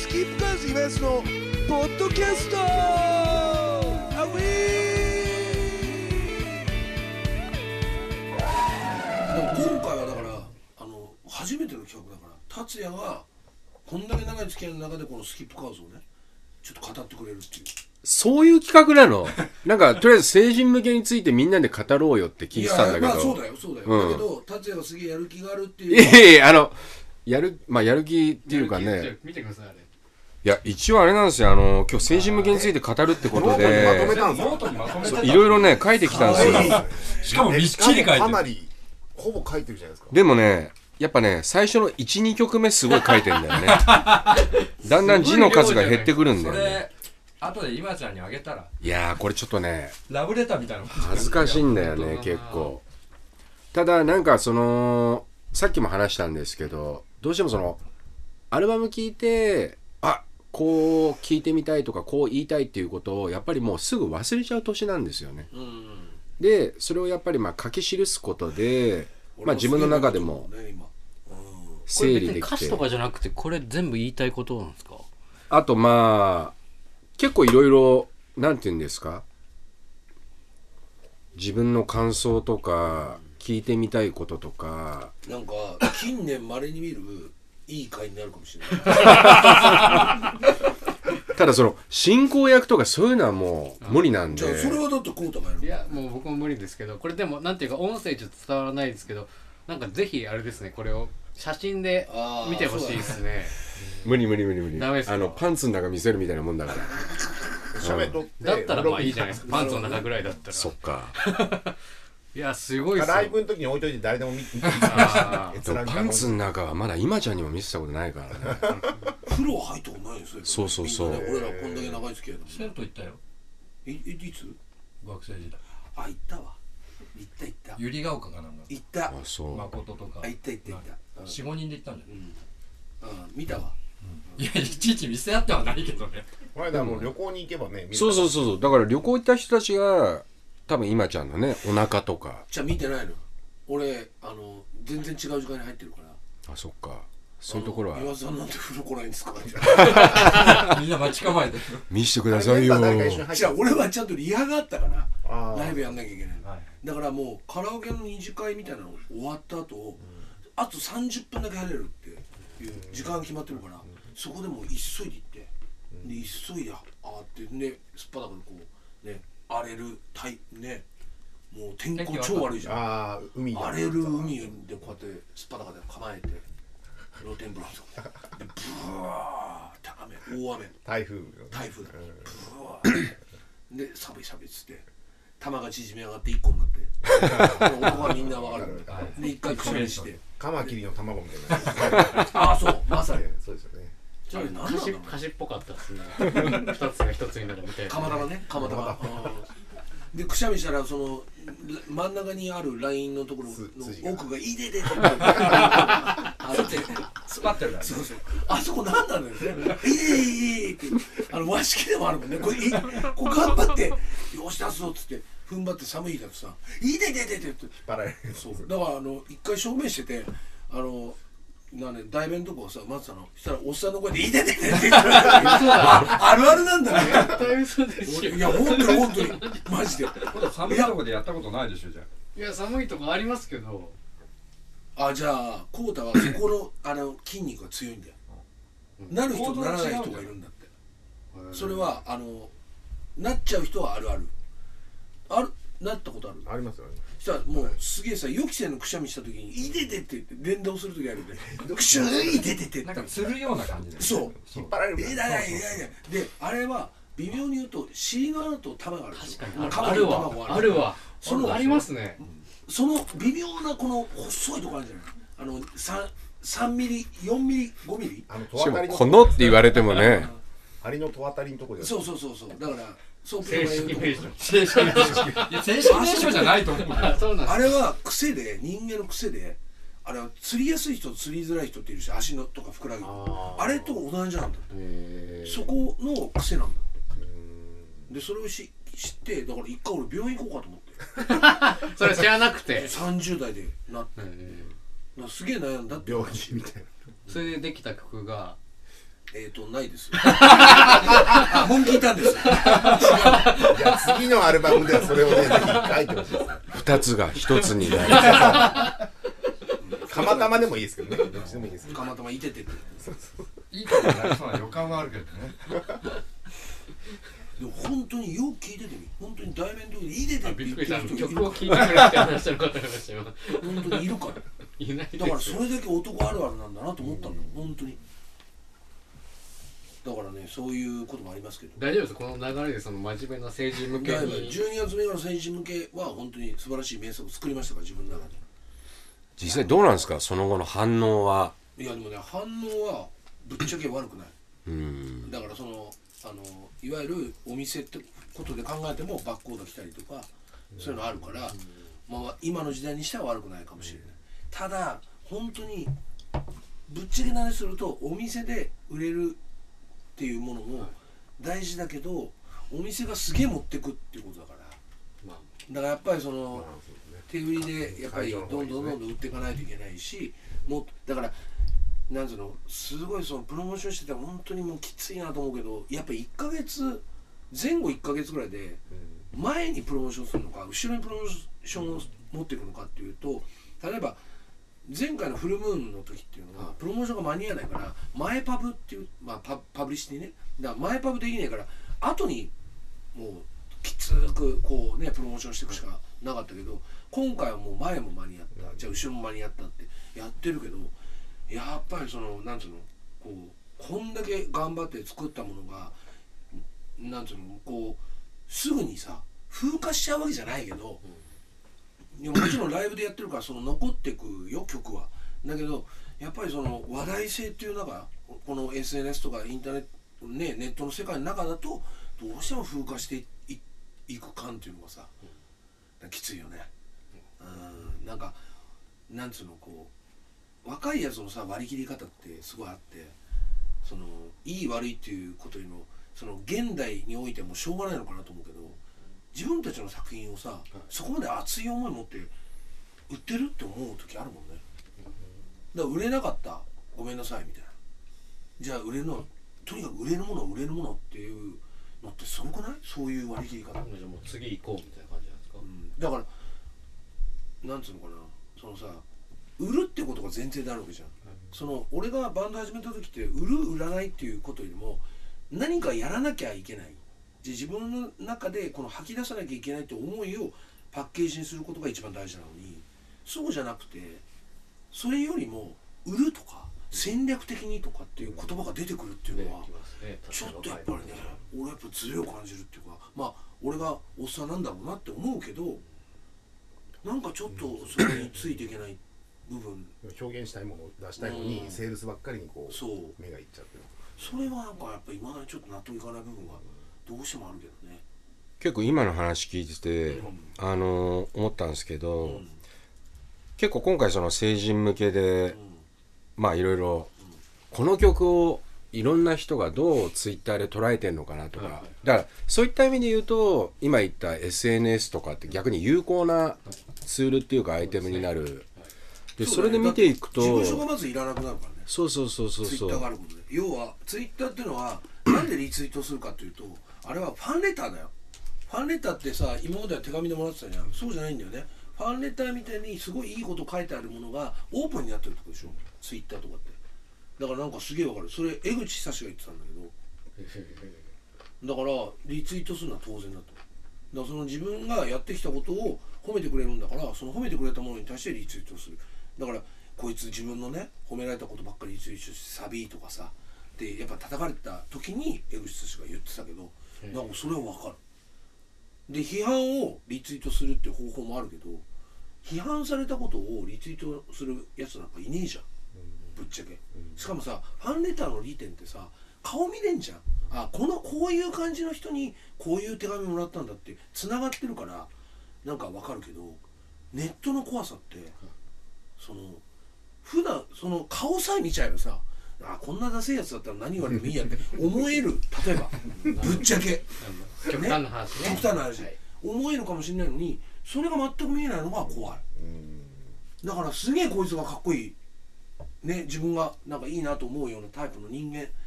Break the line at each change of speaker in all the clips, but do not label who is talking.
スキップカーズイベントのポッドキャストアウィー。今回はだから初めての企画だから達也がこんだけ長い付き合いの中でこのスキップカーズをねちょっと語ってくれるっていう、
そういう企画なの？なんかとりあえず成人向けについてみんなで語ろうよって聞いてたんだけど。
まあそうだよそうだよ、だけど達也がすげえやる気があるっていう。
いややる気っていうかね、
見てくださいあれ。
いや一応あれなんですよ、今日成人向けについて語るってことで
ノートにまとめた
いろいろね書いてきたんですよ。
しかもびっちり書いてる。
かなりほぼ書いてるじゃないですか。
でもねやっぱね最初の 1,2 曲目すごい書いてんだよねだんだん字の数が減ってくるんだよね。
それ後で今ちゃんにあげたら
いやーこれちょっとね
ラブレターみたいな
恥ずかしいんだよね結構。ただなんかさっきも話したんですけど、どうしてもアルバム聴いてこう聴いてみたいとかこう言いたいっていうことをやっぱりもうすぐ忘れちゃう年なんですよね。でそれをやっぱり書き記すことで自分の中でも整理できて、
歌詞とかじゃなくてこれ全部言いたいことなんですか？
あと結構いろいろなんて言うんですか、自分の感想とか聞いてみたいこととか、
なんか近年稀に見るいい回になるかもしれない
ただ進行役とかそういうのはもう無理なんで。
じゃあそれはだってコウタがやる。
いやもう僕も無理ですけど、これでもなんていうか音声ちょっと伝わらないですけど、なんかぜひあれですね、これを写真で見てほしいですね。
無理
ダメですか？
パンツの中見せるみたいなもんだから
だったらまあいいじゃないですか、パンツの中ぐらいだったら。
そっか
いやすごいっすよ。
ライブの時に置いといて誰でも見て
でもパンツの中はまだ今ちゃんにも見せたことないからね
風呂入ったことないですよ。
そう
みんなね、俺らこんだけ長い付き合いだもん。
銭湯行ったよ
いつ？
学生時代。
行ったわ。行った
百合ヶ丘かなんか
行った。
そう
誠とか
行った。
4、5人で行ったんじゃない？
見たわ。
いやいちいち見せ合ってはないけどね。
この間もう旅行に行けばね、
そうだから旅行行った人たちが多分今ちゃんのねお腹とか。
じゃあ見てないの。俺全然違う時間に入ってるから。
あそっか、そういうところは
岩田さんなんて風呂来ないんですか
みんな待ち構えてる。
見せてくださいよ。
じゃあ俺はちゃんとリハがあったから
ー
ライブやんなきゃいけない、
はい
だからもうカラオケの二次会みたいなの終わった後、あと30分だけ入れるっていう時間が決まってるから、そこでもう急いで行って、で急いでってね、すっぱだかでこうね荒れるね、もう天候超悪いじゃん。
海
荒れる海でこうやってすっぱだかで構えて露天風呂でブワーって大雨
台風
だ、ブワーでサビっつって玉が縮み上がって1個になって男はみんな分かるで一回くしゃみして
カマキリの卵みたいな
そうまさに
そうですよね。
じゃあ何なんだろう。
歌詞っぽかったですね二つが一つになるみたいな。
釜玉でくしゃみしたら真ん中にあるラインのところの奥がいでで
スパってるからね。
そうあそこ何なんだよね。って和式でもあるもんね。これ頑張ってよし出すぞっつって踏ん張って寒い日だとさいででって
引っ張られる。
そうだから一回証明してて大弁のとこをさ待ってたの。そしたらおっさんの声で「いででで」ってあるあるなんだね。
絶対嘘ですよ。
いや本当にマジで。
寒いとこでやったことないでしょじゃあ。
いや寒いとこありますけど。
じゃあコウタはそこの筋肉が強いんだよ。なる人とならない人がいるんだって。それはなっちゃう人はあるなったことある。
ありますよね。
そしたらもうすげえさ予期せぬくしゃみした時に「いでで」って言って連動する時あるんでくしゅいででって
なんかつるような感じで。
そう
引っ張られる。
いだであれは微妙に言うと尻側だと玉がある。
確かに
カマキリの卵
あるわ。
あ
りますね。
その微妙なこの細いところあるじゃない。3ミリ4ミリ5ミリ
しかもこのって言われてもね
アリの戸渡りのところで。
そうだからそう
正式名称。
正式名称じゃないと思う。
そうなんです。
あれは癖で人間の癖であれは釣りやすい人と釣りづらい人っているし足のとかふくらはぎあれと同じなんだって。そこの癖なんだ。でそれを知ってだから一回俺病院行こうかと思って
それ知らなくて
30代でなってすげえ悩んだって
病気みたいな。
それでできた曲が
ないですよ本気いたんですよ
じゃあ次のアルバムではそれをねぜひ書いてほしいですね。
2つが1つになる
たまたまでもいいですけどね、どっちでもいいですけど。
たまたまいてて
いいことになりそうな予感はあるけどね。
でも本当によく聞いててみ、本当に題名のところでいいでてって
びっ
言って
くりした。
る人がいるか
曲を聴いてくれって話したのかと思いましたよ。
ら、本当にいるから
いないです
だからそれだけ男あるあるなんだなと思ったんだ、本当に。だからね、そういうこともありますけど、
大丈夫です。この流れでその真面目な成人向け
だいぶ
に
12月目から成人向けは本当に素晴らしい名作を作りましたから、自分の中で。
実際どうなんですか、その後の反応は。
いやでもね、反応はぶっちゃけ悪くない。
うん
だからそのいわゆるお店ってことで考えてもバックオーダー来たりとか、そういうのあるから、まあ、今の時代にしては悪くないかもしれない。ただ本当にぶっちゃけ何すると、お店で売れるっていうものも大事だけど、お店がすげえ持ってくっていうことだから、
まあ
だからやっぱりその手売りでやっぱりどんどん売っていかないといけないし、もうだからなんつうの、すごいそのプロモーションしてて本当にもうきついなと思うけど、やっぱり1ヶ月前後1ヶ月ぐらいで前にプロモーションするのか後ろにプロモーションを持っていくのかっていうと、例えば前回のフルムーンの時っていうのはプロモーションが間に合わないから前パブっていう、まあ、パブリシティね、だから前パブできないから後にもうきつくこうねプロモーションしていくしかなかったけど、今回はもう前も間に合った、じゃあ後ろも間に合ったってやってるけど、やっぱりそのなんつうの、こんだけ頑張って作ったものがなんつうの、すぐにさ風化しちゃうわけじゃないけど、いやもちろんライブでやってるからその残ってくよ曲は。だけどやっぱりその話題性っていう中、この SNS とかインターネット、ね、ネットの世界の中だとどうしても風化していく感っていうのがさ、きついよね。なんかなんつうの、若いやつのさ割り切り方ってすごいあって、そのいい悪いっていうことよりもその現代においてもしょうがないのかなと思うけど、自分たちの作品をさ、そこまで熱い思い持って売ってるって思う時あるもんね。だから売れなかったごめんなさいみたいな、じゃあ売れるの、とにかく売れるもの売れるものっていうのってすごくない？そういう割り切り方。
じゃあもう次行こうみたいな感じなんですか。
だからなんつうのかな、そのさ売るってことが前提であるわけじゃん。その俺がバンド始めた時って売る売らないっていうことよりも何かやらなきゃいけない、で自分の中でこの吐き出さなきゃいけないって思いをパッケージにすることが一番大事なのに、そうじゃなくてそれよりも売るとか戦略的にとかっていう言葉が出てくるっていうのはちょっとやっぱりね、俺やっぱズレを感じるっていうか、まあ俺がおっさんなんだろうなって思うけど、なんかちょっとそれについていけない部分、
表現したいものを出したいのに、セールスばっかりに
そう
目がいっちゃってる。
それはなんかやっぱ今までちょっと納得いかない部分がどうしてもあるけどね。
結構今の話聞いてて、思ったんですけど、結構今回その成人向けで、まあいろいろこの曲をいろんな人がどうツイッターで捉えてんのかなとか、だからそういった意味で言うと今言った SNS とかって逆に有効なツールっていうかアイテムになる。でそれで見ていくと
事務所がまずいらなくなるからね。
そうツイ
ッターがあることで、要はツイッターっていうのはなんでリツイートするかっていうと、あれはファンレターだよ。ファンレターってさ、今までは手紙でもらってたじゃん。そうじゃないんだよね。ファンレターみたいにすごいいいこと書いてあるものがオープンになってるってことでしょ、ツイッターとかって。だからなんかすげえわかる。それ江口久志が言ってたんだけど、だからリツイートするのは当然だと。だからその自分がやってきたことを褒めてくれるんだから、その褒めてくれたものに対してリツイートする。だからこいつ自分のね褒められたことばっかりリツイートしてサビーとかさでやっぱ叩かれた時に江口久志が言ってたけど、なんかそれは分かる。で批判をリツイートするっていう方法もあるけど、批判されたことをリツイートするやつなんかいねえじゃん、ぶっちゃけ。しかもさファンレターの利点ってさ顔見れんじゃん。あ、こういう感じの人にこういう手紙もらったんだってつながってるからなんか分かるけど、ネットの怖さってその普段その顔さえ見ちゃえばさ、あ、こんなダセえやつだったら何言われてもいいやって思える。例えばぶっちゃけ
極端な話ね、
極端な話、思えるかもしれないのにそれが全く見えないのが怖い。だからすげえこいつがかっこいいね、自分がなんかいいなと思うようなタイプの人間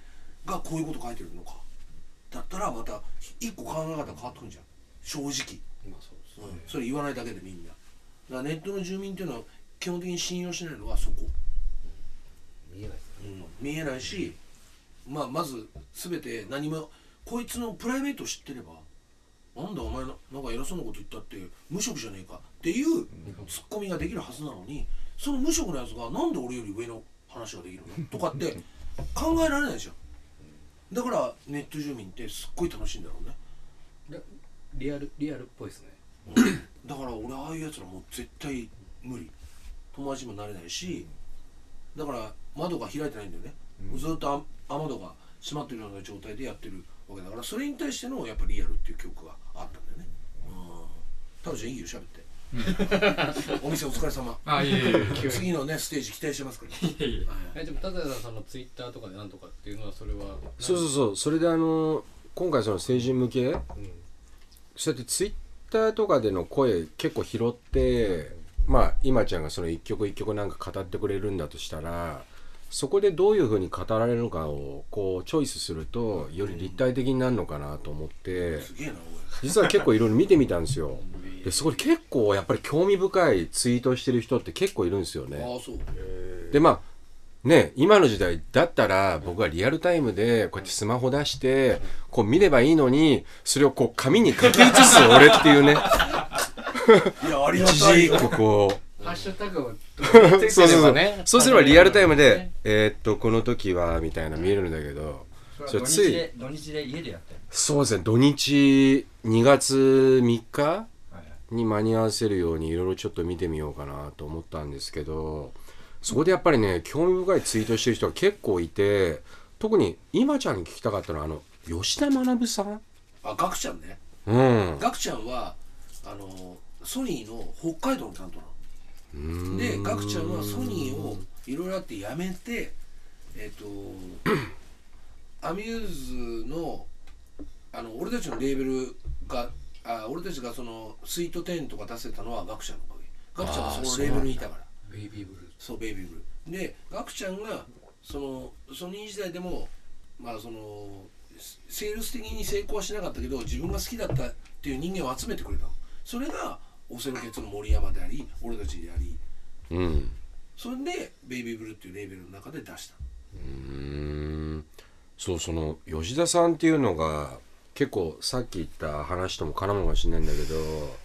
がこういうこと書いてるのかだったらまた一個考え方変わってくるじゃん正直、
今そうですね、
それ言わないだけでみんなだからネットの住民っていうのは基本的に信用しないのはそこ、
見えないですね、
見えないし、まず全て何もこいつのプライベートを知ってればなんだお前なんか偉そうなこと言ったって無職じゃねえかっていうツッコミができるはずなのにその無職のやつがなんで俺より上の話ができるのとかって考えられないじゃんだからネット住民ってすっごい楽しいんだろうね
リアルっぽいですね。
だから俺ああいうやつらもう絶対無理友達にもなれないしだから窓が開いてないんだよね、ずっと雨戸が閉まってるような状態でやってるわけだからそれに対してのやっぱリアルっていう曲があったんだよね。タオちゃんいいよ喋ってお店お疲れ様。
あ、いえいえ。
次のねステージ期待してますから、ね、
いえい
でもたださんのツイッターとかでなんとかっていうのはそれは
そうそれで今回その成人向け、そうやってツイッターとかでの声結構拾って、今ちゃんがその一曲一曲なんか語ってくれるんだとしたらそこでどういう風に語られるのかをこうチョイスするとより立体的になるのかなと思って、
すげえな
実は結構いろいろ見てみたんですよ。でそこで結構やっぱり興味深いツイートしてる人って結構いるんですよね。
ああそう
でね、今の時代だったら僕はリアルタイムでこうやってスマホ出してこう見ればいいのにそれをこう紙に書き写す俺っていうね
いやありがたいよ
一時こう
ハッシュタグを
そうすればリアルタイムでこの時はみたいな見えるんだけど
それは土日で家でやってる。
そうですね土日2月3日に間に合わせるようにいろいろちょっと見てみようかなと思ったんですけどそこでやっぱりね興味深いツイートしてる人が結構いて特に今ちゃんに聞きたかったのは吉田学さん
ガクちゃんね、ガクちゃんはソニーの北海道の担当なのでガクちゃんはソニーをいろいろあって辞めてアミューズの俺たちのレーベルが俺たちがそのスイート10とか出せたのはガクちゃんのおかげガクちゃんがそのレーベルにいたから
ベイビーブルー
そうベイビーブルーでガクちゃんがそのソニー時代でもそのセールス的に成功はしなかったけど自分が好きだったっていう人間を集めてくれたのそれがオセロケツの森山であり俺たちであり、それでベイビーブルーっていうレーベルの中で出した
そうその吉田さんっていうのが結構さっき言った話とも絡むかもしれないんだけど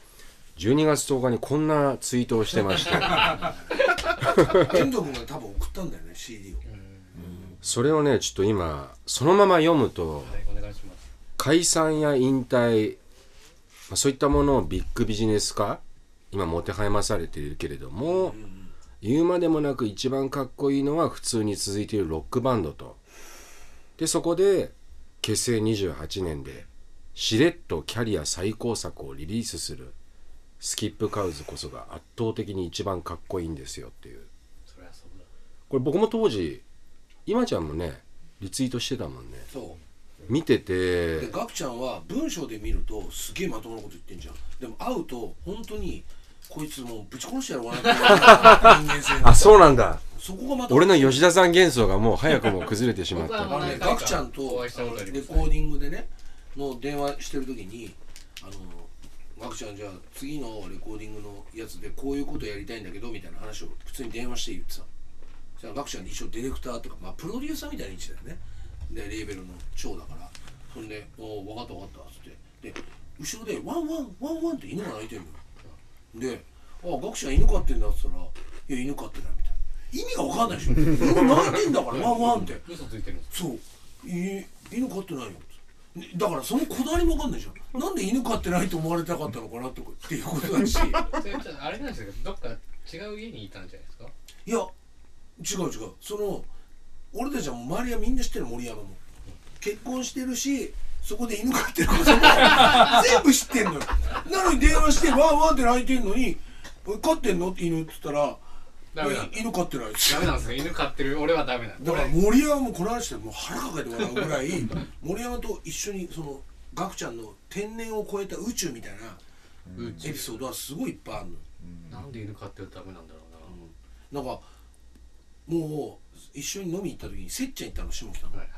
12月10日にこんなツイートをしてまして
遠藤君が多分送ったんだよね CD を、
それをねちょっと今そのまま読むと、
お願いします。
解散や引退、そういったものをビッグビジネス化今もてはやまされているけれども、言うまでもなく一番かっこいいのは普通に続いているロックバンドとでそこで結成28年でしれっとキャリア最高作をリリースするスキップカウズこそが圧倒的に一番かっこいいんですよっていう
そりゃそうだ。
これ僕も当時今ちゃんもねリツイートしてたもんね
そう
見てて
でガクちゃんは文章で見るとすげえまともなこと言ってんじゃんでも会うと本当にこいつもうぶち殺してやろうかなっていう人間性
あそうなんだ
そこがまた
俺の吉田さん幻想がもう早くも崩れてしまった
ガクちゃんとレコーディングでねの電話してる時にガクちゃんじゃあ次のレコーディングのやつでこういうことやりたいんだけどみたいな話を普通に電話して言ってたじゃあガクちゃん一応ディレクターとかプロデューサーみたいな位置だよねでレーベルの長だからそんで「おお分かった分かった」っつってで後ろでワンワンワンワンって犬が鳴いてるのよで「あガクちゃん犬飼ってんだ」っつったら「いや犬飼ってない」みたいな意味が分かんないでしょ犬鳴いてんだからワンワンって
嘘ついてるんです
そう犬飼ってないよだからそのこだわりも分かんないじゃんなんで犬飼ってないと思われたかったのかなっていうことだし
それちょっとあれなんですけどどっか違う家にいたんじゃないですか
いや違うその俺たちはもう周りはみんな知ってる森山も結婚してるしそこで犬飼ってることも全部知ってんのよなのに電話してワンワンって泣いてんのに飼ってんのって犬って言ったら
ダメなんだ
犬飼ってない
ダメなんですか犬飼ってる俺はダメなんだ
だから森山もこの話してもう腹抱えて笑うぐらい森山と一緒にそのガクちゃんの天然を超えた宇宙みたいなエピソードはすごいいっぱいあるの、
なんで犬飼ってるとダメなんだろうな、
なんかもう一緒に飲み行った時にせっちゃん行ったの下北の、
はいはい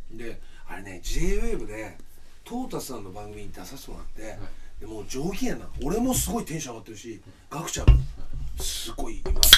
であれね JWAVE でトータスさんの番組に出させてもらって、でもう上機嫌なの。俺もすごいテンション上がってるし、ガクちゃんもすごい今よかった。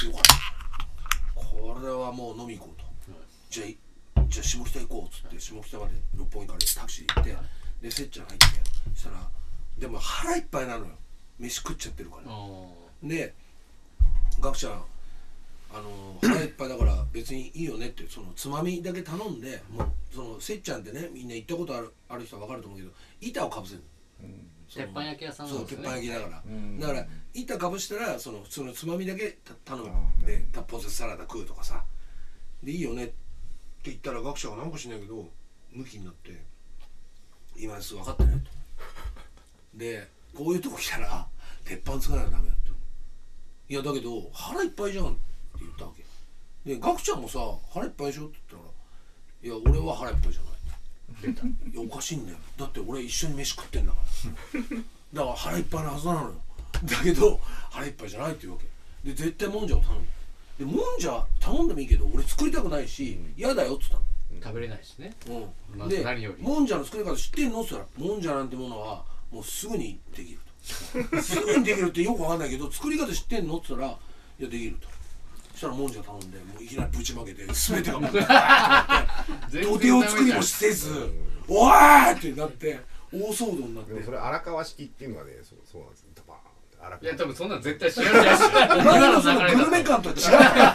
これはもう飲み行こうと、じゃあ下北行こうっつって下北まで六本木からタクシーで行って、でせっちゃん入ってそしたらでも腹いっぱいなのよ、飯食っちゃってるから。でガクちゃん腹いっぱいだから別にいいよねって、そのつまみだけ頼んで、もうそのせっちゃんってね、みんな行ったことある人は分かると思うけど、板をかぶせる、
鉄板焼き屋さんなんですね。
そう鉄板焼きだから、だから板かぶしたらそのつまみだけ頼むで、ポテトサラダ食うとかさでいいよねって言ったら、ガクちゃんが何かしないけどムキになって「今です分かってない」と。でこういうとこ来たら鉄板使わないとダメだと。いやだけど腹いっぱいじゃんって言ったわけで、ガクちゃんもさ腹いっぱいでしょって言ったら「いや俺は腹いっぱいじゃない」いやおかしいんだよ、だって俺一緒に飯食ってんだからだから腹いっぱいなはずなのよ。だけど腹いっぱいじゃないって言うわけで、絶対もんじゃを頼む。でもんじゃ頼んでもいいけど俺作りたくないし嫌だよって言ったの。
食べれないしね。まあ
で
何より
もんじゃの作り方知ってんのって言ったら、もんじゃなんてものはもうすぐにできるとすぐにできるってよくわかんないけど、作り方知ってんのって言ったら、いやできると。そしたらもんじゃ頼んで、もういきなりぶちまけて全てがもう土手を作りもせず「おーい!」ってなって大騒動になって。
でもそれ荒川式っていうのはね、そうなんですよ。ドバーンって荒川。
いや多分そんなの絶対知らないし。
お前のそのグルメ感とは違う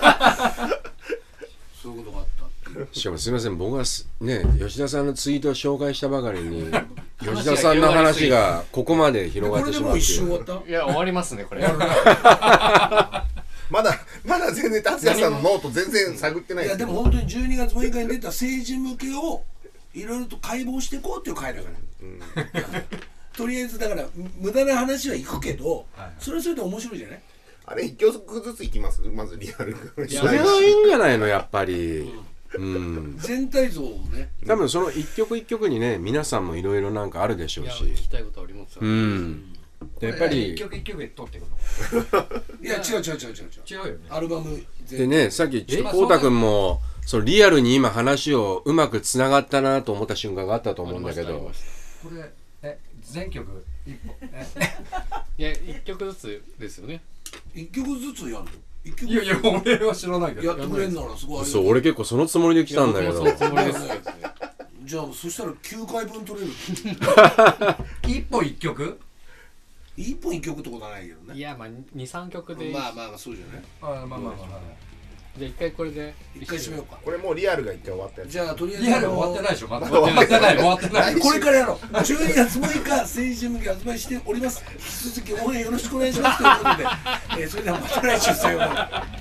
そういうことがあったっていう。
しかもすみません、僕がね吉田さんのツイートを紹介したばかりに吉田さんの話がここまで広がってしまうって
これでもう一瞬
いう。
終わった。
いや終わりますねこれ。
まだ全然達也さんのノート全然探ってない
いやでも本当に12月6日に出た政治向けをいろいろと解剖していこうっていう回だから、とりあえずだから無駄な話は行くけど、それはそれで面白いじゃない。
あれ一曲ずついきます。まずリアル
それはいいんじゃないのやっぱり。
全体像をね、
多分その一曲一曲にね皆さんもいろいろなんかあるでしょう
いや
し、
聞きたいことありますよ。
でやっぱり
一曲一曲で撮っていく
いや違う
の違うよね。
アルバム
でね、さっきちょっとこうたくんもそのリアルに今話をうまくつながったなと思った瞬間があったと思うんだけど、
これ全曲一本
いや一曲ずつですよね。
一曲ずつやるの。一曲
いやいや俺は知らないけど
やってくれんならすごいありがたい。
そう俺結構そのつもりで来たんだけど、
僕もそのつもりですけどね。
じゃあそしたら9回分取れる。
一本一曲。
一本一曲ってことはないけどね。
いやまあ23曲で。
まあそうじゃない。
まあ
じゃあ一回これで
一回締めようか。
これもうリアルが一回終わったやつ。
じゃあとりあえず
リアル終わってないでしょ。まだ終わってない
これからやろう。12月6日政治向け発売しております。引き続き応援よろしくお願いしますということで、それではまた来週さようなら。